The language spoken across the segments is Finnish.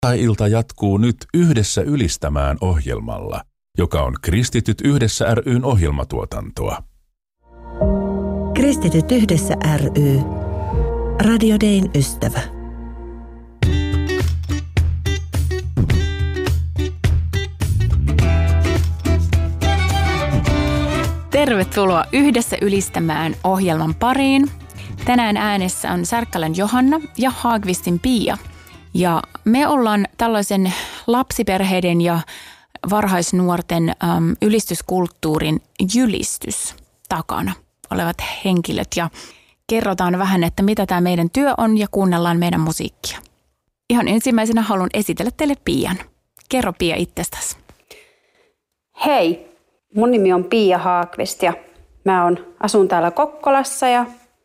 Ilta jatkuu nyt Yhdessä ylistämään ohjelmalla, joka on Kristityt yhdessä ry:n ohjelmatuotantoa. Kristityt yhdessä ry. Radio Dayn ystävä. Tervetuloa Yhdessä ylistämään ohjelman pariin. Tänään äänessä on Särkkälän Johanna ja Haagvistin Pia. Ja me ollaan tällaisen lapsiperheiden ja varhaisnuorten ylistyskulttuurin ylistys takana olevat henkilöt. Ja kerrotaan vähän, että mitä tämä meidän työ on ja kuunnellaan meidän musiikkia. Ihan ensimmäisenä haluan esitellä teille Pian. Kerro Pia itsestäsi. Hei, mun nimi on Pia Haagvist ja mä asun täällä Kokkolassa ja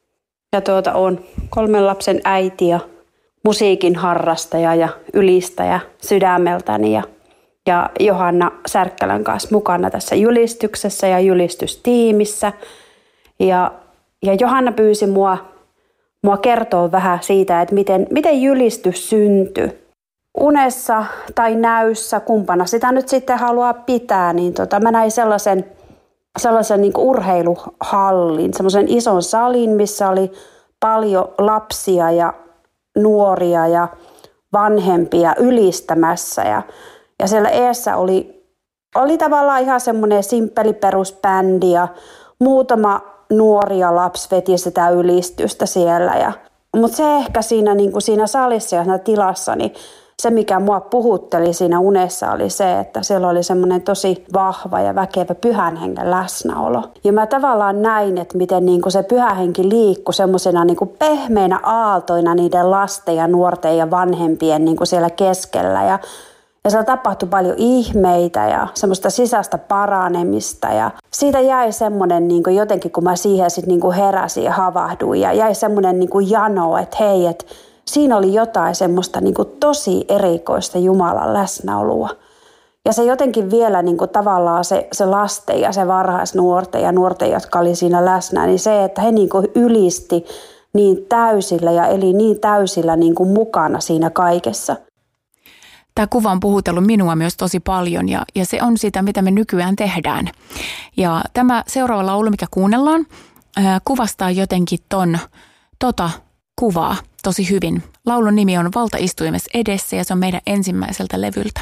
oon 3 lapsen äiti ja musiikin harrastaja ja ylistäjä sydämeltäni ja Johanna Särkkälän kanssa mukana tässä julistyksessä ja julistustiimissä. Ja Johanna pyysi mua kertoa vähän siitä, että miten julistys syntyi. Unessa tai näyssä, kumpana sitä nyt sitten haluaa pitää, niin mä näin sellaisen niin kuin urheiluhallin, semmoisen ison salin, missä oli paljon lapsia ja nuoria ja vanhempia ylistämässä. Ja siellä eessä oli tavallaan ihan semmoinen simppeli perusbändi ja muutama nuori ja lapsi veti sitä ylistystä siellä. Mutta se ehkä siinä salissa ja siinä tilassa, niin se mikä mua puhutteli siinä unessa oli se, että siellä oli semmoinen tosi vahva ja väkevä pyhän hengen läsnäolo. Ja mä tavallaan näin, että miten se pyhä henki liikkui semmoisena pehmeinä aaltoina niiden lasten ja nuorten ja vanhempien siellä keskellä. Ja siellä tapahtui paljon ihmeitä ja semmoista sisäistä paranemista. Ja siitä jäi semmoinen jotenkin, kun mä siihen sitten heräsin ja havahduin. Ja jäi semmoinen jano, että hei, että siinä oli jotain semmoista tosi erikoista Jumalan läsnäoloa. Ja se jotenkin vielä tavallaan se lasten ja se varhaisnuorten ja nuorten, jotka oli siinä läsnä, niin se, että he ylisti niin täysillä ja eli niin täysillä mukana siinä kaikessa. Tämä kuva on puhutellut minua myös tosi paljon ja se on sitä, mitä me nykyään tehdään. Ja tämä seuraava laulu, mikä kuunnellaan, kuvastaa jotenkin tota kuvaa tosi hyvin. Laulun nimi on Valtaistuimessa edessä ja se on meidän ensimmäiseltä levyltä.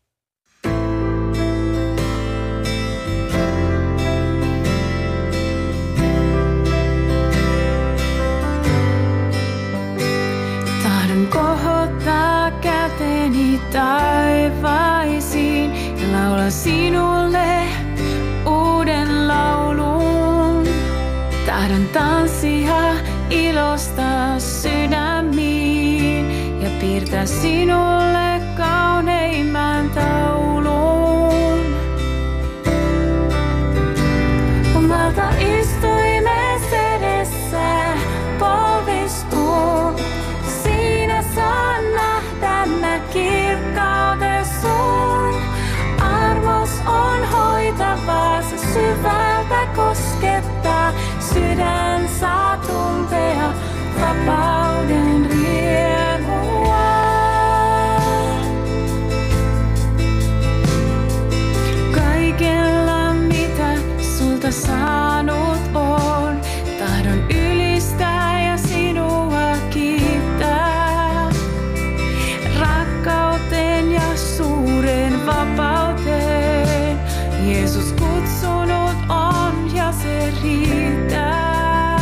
Tahdon kohottaa käteni taivaisiin ja laula sinulle uuden laulun. Tahdon tanssia ilosta sydämiin ja piirtää sinulle kauneimman taulun. Omalta istuimes edessä polvistuun. Siinä saan nähdä mä kirkkauden sun. Armos on hoitavaa, se syvältä koskettaa. Sydän saa tuntea vapauden riemua. Kaikella mitä sulta saanut on, tahdon ylistää ja sinua kiittää. Rakkauteen ja suuren vapauteen Jeesus kutsunut on ja se riittää.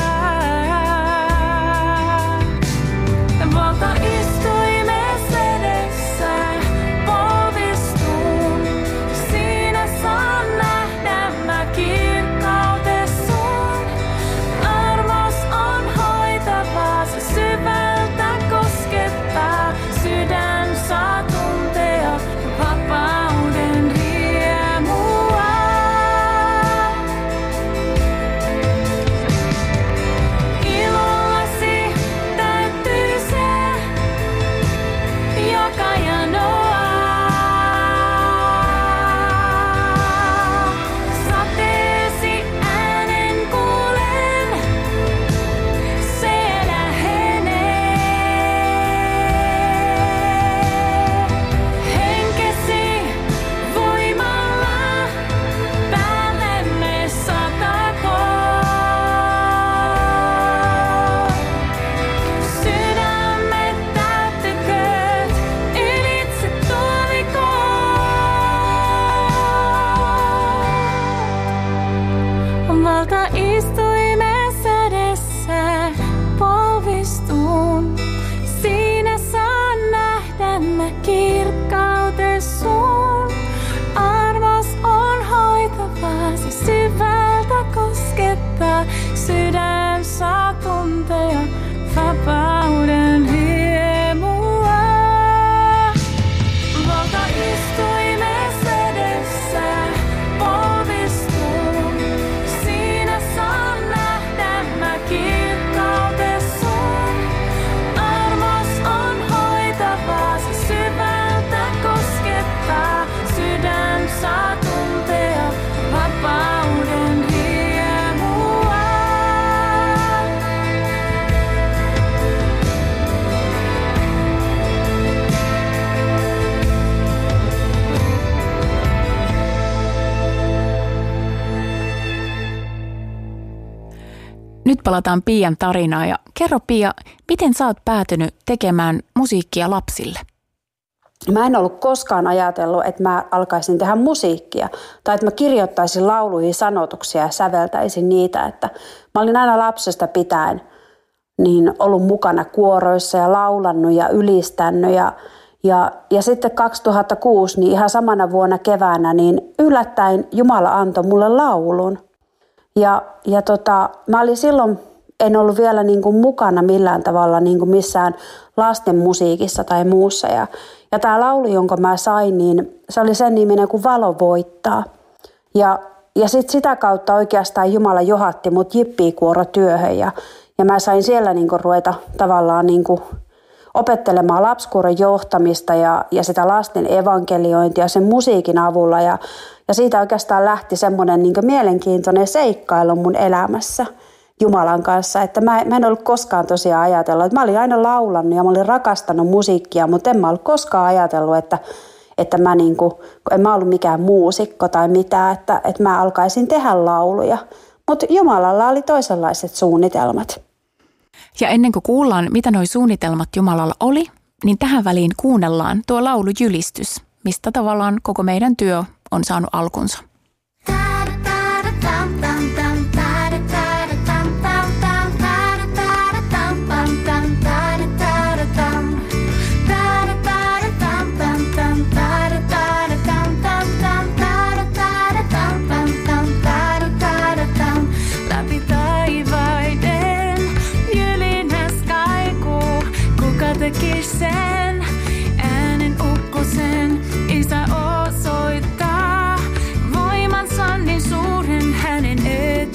kirkkautes sun. Armos on hoitavaa, se syvältä koskettaa. Sydän saa tuntea vapauden hiemua. Valtaistuimes edessä polvistuu. Siinä saa nähdä mä kirkkautes sun. Armos on hoitavaa, se syvältä koskettaa. Sydän saa tuntea vapauden hiemua. Nyt palataan Pian tarinaan ja kerro Pia, miten sä oot päätynyt tekemään musiikkia lapsille? Mä en ollut koskaan ajatellut, että mä alkaisin tehdä musiikkia tai että mä kirjoittaisin lauluihin sanotuksia ja säveltäisin niitä. Että mä olin aina lapsesta pitäen niin ollut mukana kuoroissa ja laulannut ja ylistänyt. Ja sitten 2006, niin ihan samana vuonna keväänä, niin yllättäen Jumala antoi mulle laulun. Ja mä olin silloin, en ollut vielä niin kuin mukana millään tavalla niin kuin missään lasten musiikissa tai muussa. Ja tämä laulu, jonka mä sain, niin se oli sen niminen kuin Valo voittaa. Ja sitten sitä kautta oikeastaan Jumala johatti mut jippiikuorotyöhön ja mä sain siellä niin kuin ruveta tavallaan niin kuin opettelemaan lapsikuoron johtamista ja sitä lasten evankeliointia sen musiikin avulla. Ja siitä oikeastaan lähti semmoinen niin kuin mielenkiintoinen seikkailu mun elämässä Jumalan kanssa. Että mä en ollut koskaan tosiaan ajatellut, että mä olin aina laulannut ja mä olin rakastanut musiikkia, mutta en mä ollut koskaan ajatellut, että mä niin kuin, en mä ollut mikään muusikko tai mitään, että mä alkaisin tehdä lauluja. Mutta Jumalalla oli toisenlaiset suunnitelmat. Ja ennen kuin kuullaan, mitä nuo suunnitelmat Jumalalla oli, niin tähän väliin kuunnellaan tuo laulujylistys, mistä tavallaan koko meidän työ on saanut alkunsa. Sen äänen ukkosen isä osoittaa voimansa niin suuren hänen eteen.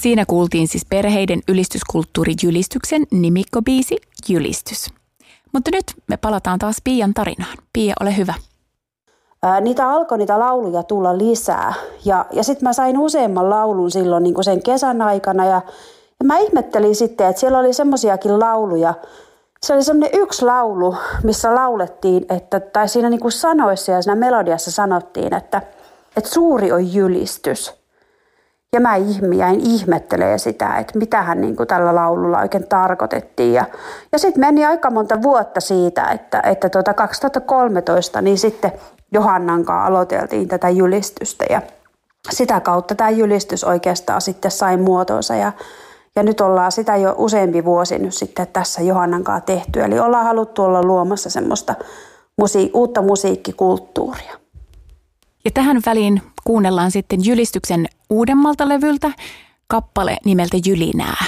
Siinä kuultiin siis perheiden ylistyskulttuuri Jylistyksen nimikkobiisi Jylistys. Mutta nyt me palataan taas Piian tarinaan. Piia, ole hyvä. Niitä lauluja tulla lisää ja sitten mä sain useamman laulun silloin niin kuin sen kesän aikana ja mä ihmettelin sitten, että siellä oli semmoisiakin lauluja. Se oli semmoinen yksi laulu, missä laulettiin, tai siinä niin kuin sanoissa ja siinä melodiassa sanottiin, että suuri on jylistys. Ja mä jäin ihmettelemään sitä, että mitähän niin kuin tällä laululla oikein tarkoitettiin. Ja sitten meni aika monta vuotta siitä, että 2013 niin sitten Johannan kanssa aloiteltiin tätä jylistystä. Ja sitä kautta tämä jylistys oikeastaan sitten sai muotonsa. Ja nyt ollaan sitä jo useampi vuosi nyt sitten tässä Johannan kanssa tehty. Eli ollaan haluttu olla luomassa semmoista uutta musiikkikulttuuria. Ja tähän väliin kuunnellaan sitten Jylistyksen uudemmalta levyltä kappale nimeltä Jylinää.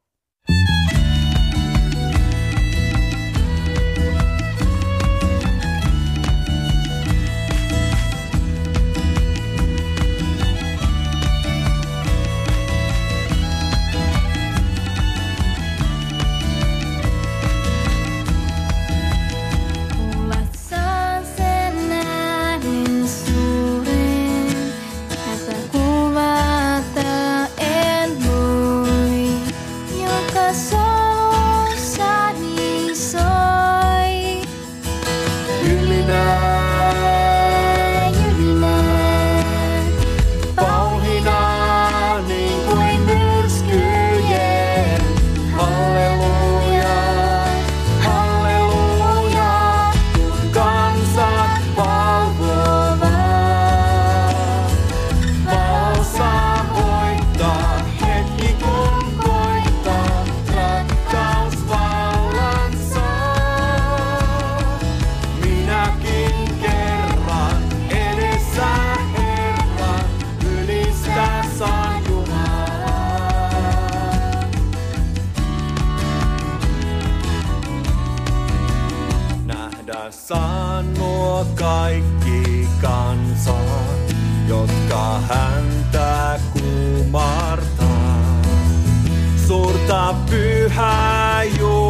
Saan nuo kaikki kansat, jotka häntä kumartaa. Suurta pyhää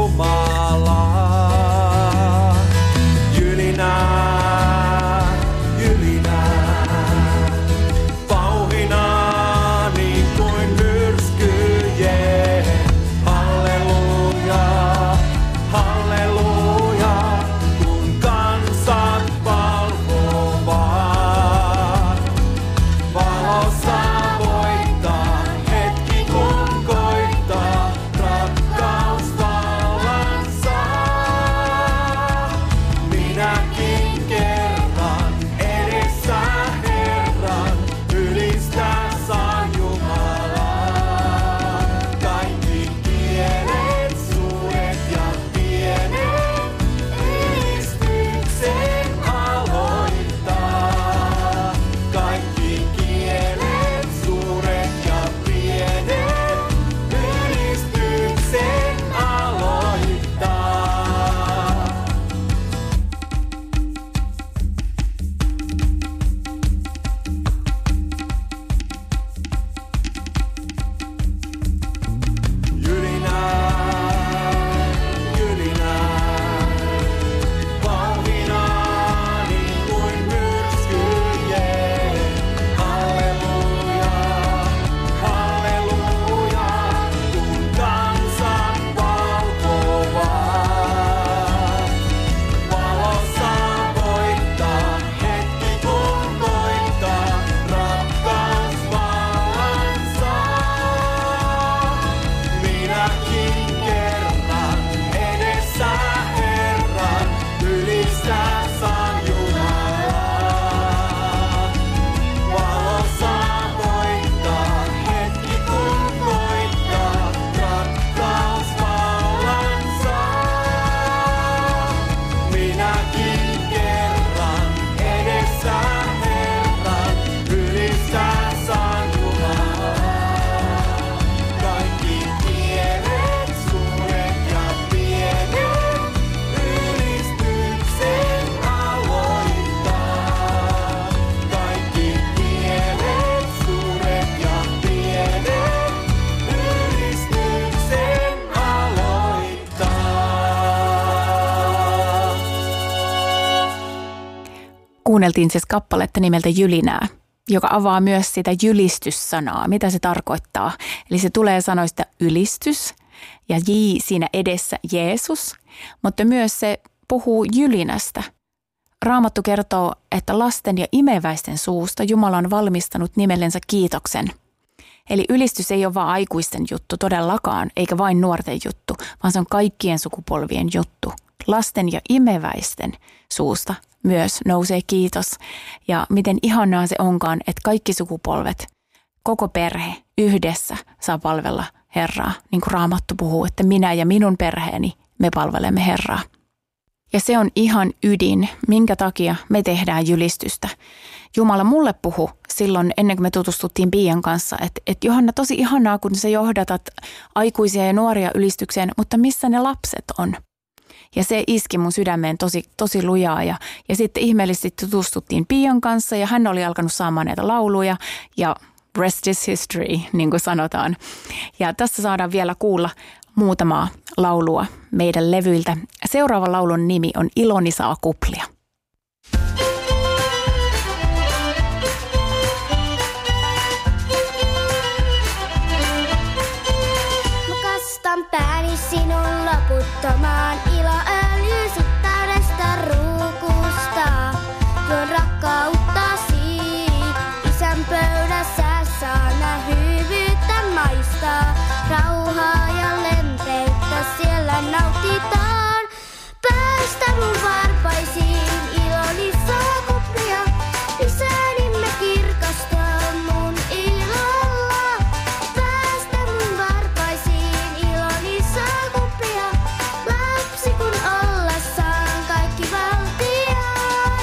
Jumalaa. Jylinää, jylinää. Pauhinaa niin kuin myrskyjen. Halleluja, halleluja. Hetki kun koittaa, rakkaus vallan saa. kuunneltiin siis kappaletta nimeltä Jylinää, joka avaa myös sitä jylistyssanaa, mitä se tarkoittaa. Eli se tulee sanoista ylistys ja siinä edessä Jeesus, mutta myös se puhuu jylinästä. Raamattu kertoo, että lasten ja imeväisten suusta Jumala on valmistanut nimellensä kiitoksen. Eli ylistys ei ole vain aikuisten juttu todellakaan, eikä vain nuorten juttu, vaan se on kaikkien sukupolvien juttu. Lasten ja imeväisten suusta myös nousee kiitos. Ja miten ihanaa se onkaan, että kaikki sukupolvet, koko perhe yhdessä saa palvella Herraa. Niin kuin Raamattu puhuu, että minä ja minun perheeni, me palvelemme Herraa. Ja se on ihan ydin, minkä takia me tehdään jylistystä. Jumala mulle puhui silloin, ennen kuin me tutustuttiin Piian kanssa, että Johanna, tosi ihanaa, kun sä johdatat aikuisia ja nuoria ylistykseen, mutta missä ne lapset on? Ja se iski mun sydämeen tosi lujaa ja sitten ihmeellisesti tutustuttiin Piian kanssa ja hän oli alkanut saamaan näitä lauluja ja rest is history, niin kuin sanotaan. Ja tässä saadaan vielä kuulla muutamaa laulua meidän levyiltä. Seuraava laulun nimi on Iloni saa kuplia. Mä kastan pääni sinun loputtomaan iloöljy täydestä ruukusta. Tuon rakkauttasi isän pöydässä saan nää hyvyyttä maistaa. Rauhaa ja lempeyttä siellä nautitaan. Päästä mun varpaisiin iloni saa kuplia. Isänimme kirkastaa mun ilolla. Päästä mun varpaisiin iloni saa kuplia. Lapsi kun ollessaan kaikki valtiaan.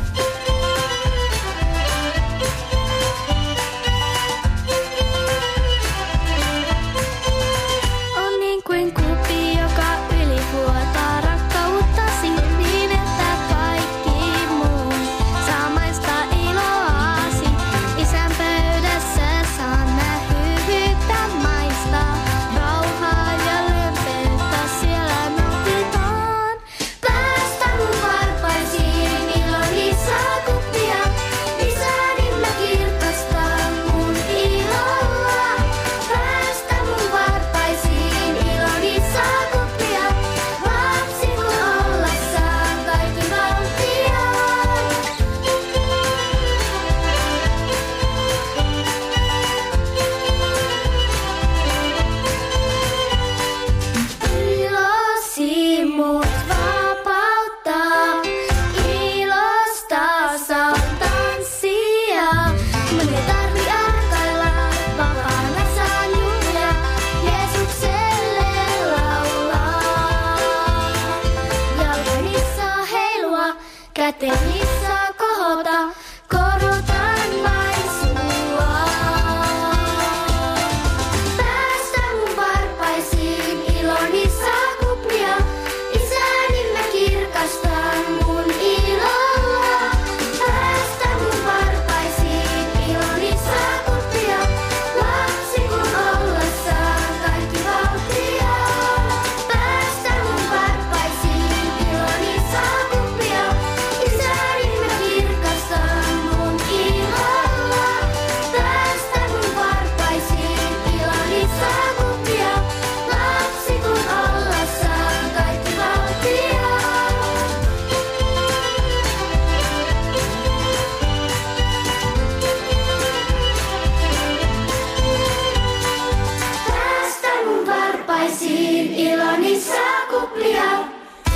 On niin kuin kupi, joka ylivuotaa rakkauttasi niin, että kaikki muu saa maistaa iloasi. Isän pöydässä saan mä hyvyyttä maistaa. Rauhaa ja lempeyttä siellä nautitaan. Päästä mun varpaisiin iloni saa kuplia. Isänimme kirkastaa mun ilolla. Päästä mun varpaisiin iloni saa kuplia. Lapsi kun ollessaan kaikki valtiaan. Ilosi mut vapauttaa. Ilosta saan tanssia. Mun ei tarvi arkailla. Vapaana saan juhlia. Jeesukselle laulaa. Jalkani saa heilua. Käteni saa kohota. Korotan vain sua. Päästä mun varpaisiin iloni saa kuplia. Isänimme kirkastaa mun ilolla. Päästä mun varpaisiin iloni saa kuplia. Lapsi kun ollessaan kaikki valtiaan. Päästä mun varpaisiin iloni saa kuplia. Isänimme kirkastaa mun ilolla. Päästä mun varpaisiin iloni saa kuplia. Lapsi kun ollessaan kaikki valtiaan. Päästä mun varpaisiin iloni saa kuplia.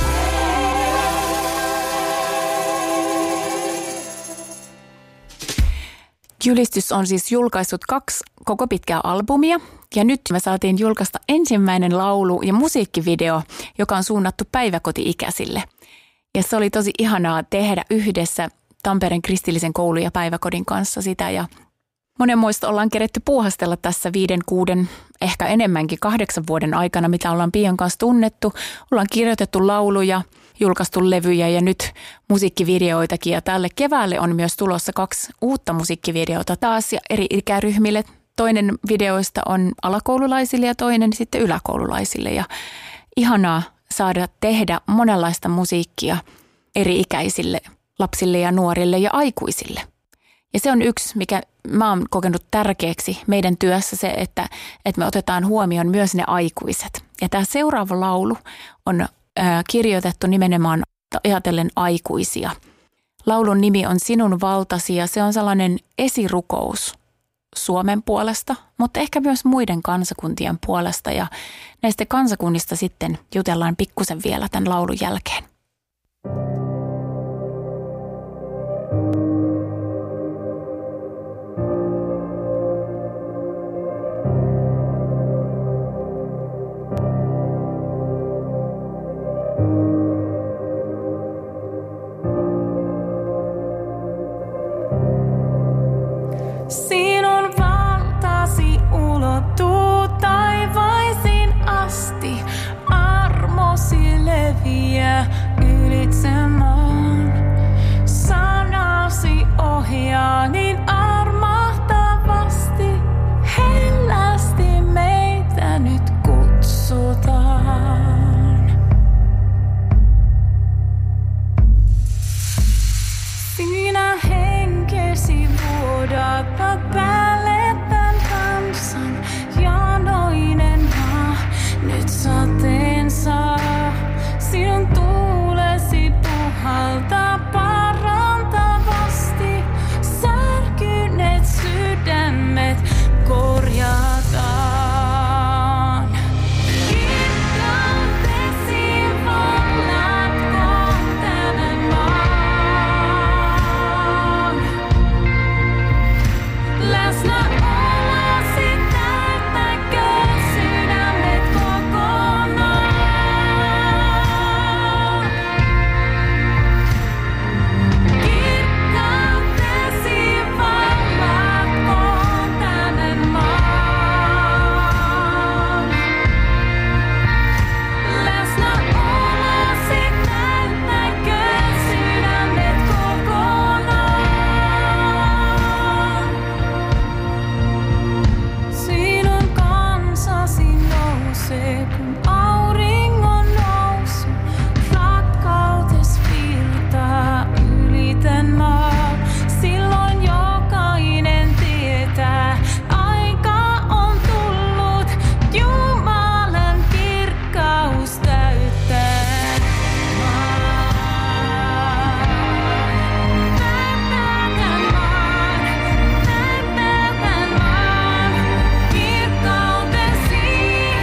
Jylistys on siis julkaissut 2 koko pitkää albumia ja nyt me saatiin julkaista ensimmäinen laulu ja musiikkivideo, joka on suunnattu päiväkoti-ikäisille. Ja se oli tosi ihanaa tehdä yhdessä Tampereen kristillisen koulun ja päiväkodin kanssa sitä ja monenmoista ollaan keretty puuhastella tässä 5, 6, ehkä enemmänkin 8 vuoden aikana, mitä ollaan Pian kanssa tunnettu. Ollaan kirjoitettu lauluja, julkaistu levyjä ja nyt musiikkivideoitakin. Ja tälle keväälle on myös tulossa 2 uutta musiikkivideota taas ja eri ikäryhmille. Toinen videoista on alakoululaisille ja toinen sitten yläkoululaisille. Ja ihanaa saada tehdä monenlaista musiikkia eri ikäisille lapsille ja nuorille ja aikuisille. Ja se on yksi, mikä mä oon kokenut tärkeäksi meidän työssä se, että me otetaan huomioon myös ne aikuiset. Ja tämä seuraava laulu on kirjoitettu nimenomaan ajatellen aikuisia. Laulun nimi on Sinun valtasi ja se on sellainen esirukous Suomen puolesta, mutta ehkä myös muiden kansakuntien puolesta. Ja näistä kansakunnista sitten jutellaan pikkusen vielä tämän laulun jälkeen. Sinun valtasi ulottuu taivaisin asti, armosi leviää ylitse maan. Sanasi ohjaa niin armahtavasti, hellästi meitä nyt kutsutaan. Sinä henkesi vuodata päälle tän kansan, janoinen maa nyt sateen saa. Sinun tuulesi puhaltaa parantavasti, särkyneet sydämet korjataan. Kirkkautesi vallatkoon tämän maan. Läsnäolosi täyttäköön sydämet kokonaan. Kirkkautesi vallatkoon tämän maan. Läsnäolosi täyttäköön sydämet kokonaan. Sinun kansasi nousee, kun auringon nousu. Rakkautes virtaa yli tän maan. Silloin jokainen tietää, aika on tullut. Jumalan kirkkaus täyttää maan. Täyttää tän maan, täyttää tän maan kirkkautesi.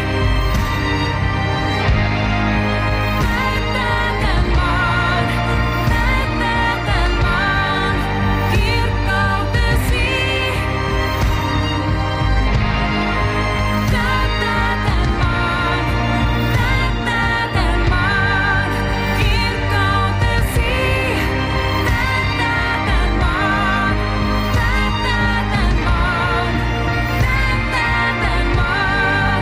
Täyttää tän maan, täyttää tän maan kirkkautesi. Täyttää tän maan, täyttää tän maan kirkkautesi. Täyttää tän maan, täyttää tän maan, täyttää tän maan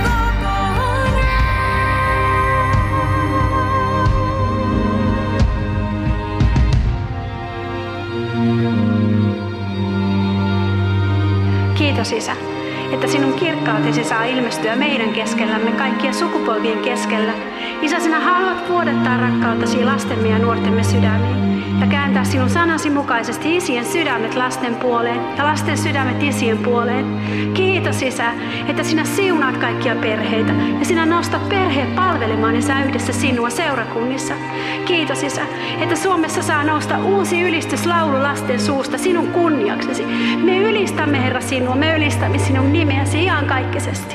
Kiitos Isä, että sinun kirkkautesi saa ilmestyä meidän keskellämme kaikkien sukupolvien keskellä. Isä, sinä haluat vuodattaa rakkautasi lastemme ja nuortemme sydämiin ja kääntää sinun sanasi mukaisesti isien sydämet lasten puoleen ja lasten sydämet isien puoleen. Kiitos Isä, että sinä siunaat kaikkia perheitä ja sinä nostat perheet palvelemaan Isä yhdessä sinua seurakunnissa. Kiitos Isä, että Suomessa saa nousta uusi ylistyslaulu lasten suusta sinun kunniaksesi. Me ylistämme Herra sinua, me ylistämme sinun nimeäsi iankaikkisesti.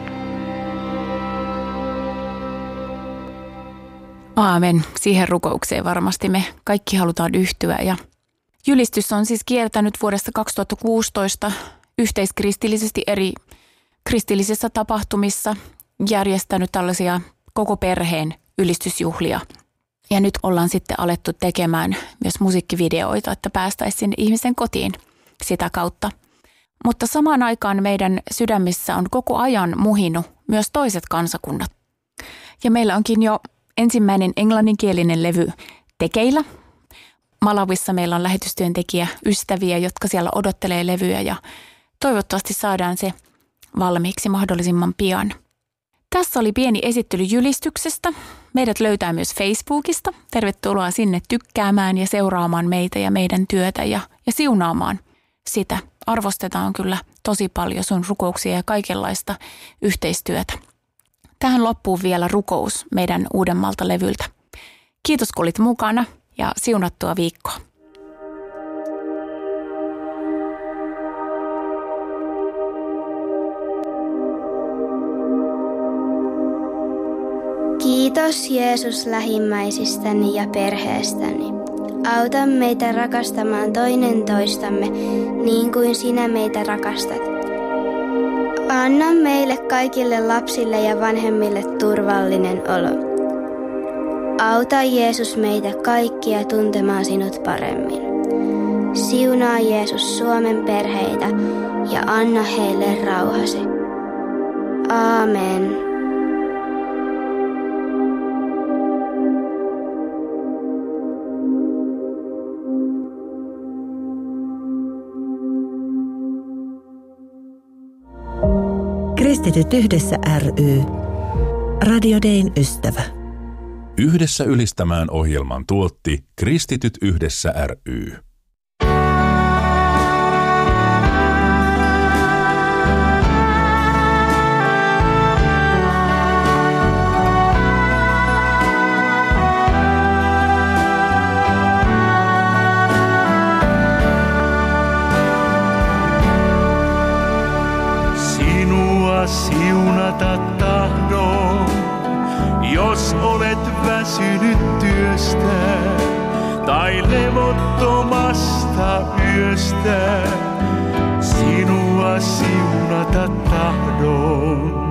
Aamen. Siihen rukoukseen varmasti me kaikki halutaan yhtyä. Ja Julistys on siis kiertänyt vuodesta 2016 yhteiskristillisesti eri kristillisissä tapahtumissa, järjestänyt tällaisia koko perheen ylistysjuhlia. Ja nyt ollaan sitten alettu tekemään myös musiikkivideoita, että päästäisiin sinne ihmisen kotiin sitä kautta. Mutta samaan aikaan meidän sydämissä on koko ajan muhinut myös toiset kansakunnat. Ja meillä onkin jo ensimmäinen englanninkielinen levy tekeillä. Malawissa meillä on lähetystyöntekijä ystäviä, jotka siellä odottelee levyä ja toivottavasti saadaan se valmiiksi mahdollisimman pian. Tässä oli pieni esittely jylistyksestä. Meidät löytää myös Facebookista. Tervetuloa sinne tykkäämään ja seuraamaan meitä ja meidän työtä ja siunaamaan sitä. Arvostetaan kyllä tosi paljon sun rukouksia ja kaikenlaista yhteistyötä. Tähän loppuu vielä rukous meidän Uudenmaalta levyltä. Kiitos kun olit mukana ja siunattua viikkoa. Kiitos Jeesus lähimmäisistäni ja perheestäni. Auta meitä rakastamaan toinen toistamme niin kuin sinä meitä rakastat. Anna meille kaikille lapsille ja vanhemmille turvallinen olo. Auta Jeesus meitä kaikkia tuntemaan sinut paremmin. Siunaa Jeesus Suomen perheitä ja anna heille rauhasi. Aamen. Kristityt yhdessä ry. Radio Dayn ystävä. Yhdessä ylistämään ohjelman tuotti Kristityt yhdessä ry. Siunata tahdon, jos olet väsynyt työstä tai levottomasta yöstä. Sinua siunata tahdon.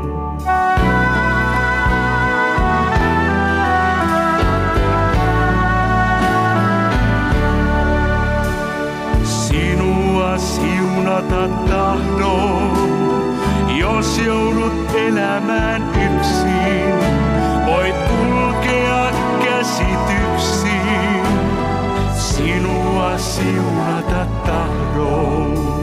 Sinua siunata tahdon. Jos joudut elämään yksin, voit kulkea käsityksiin. Sinua siunata tahdon.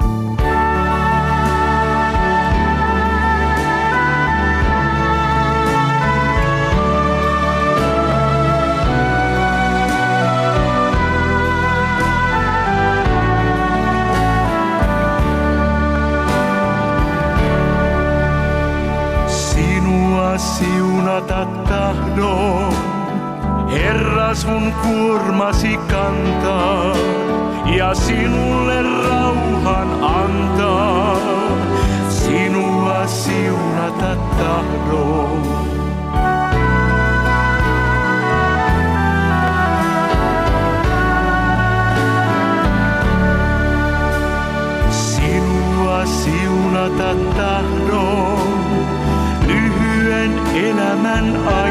Siunata tahdon, Herra sun kuormasi kantaa ja sinulle rauhan antaa. Sinua siunata tahdon. Sinua siunata tahdon. Lyhyen elämän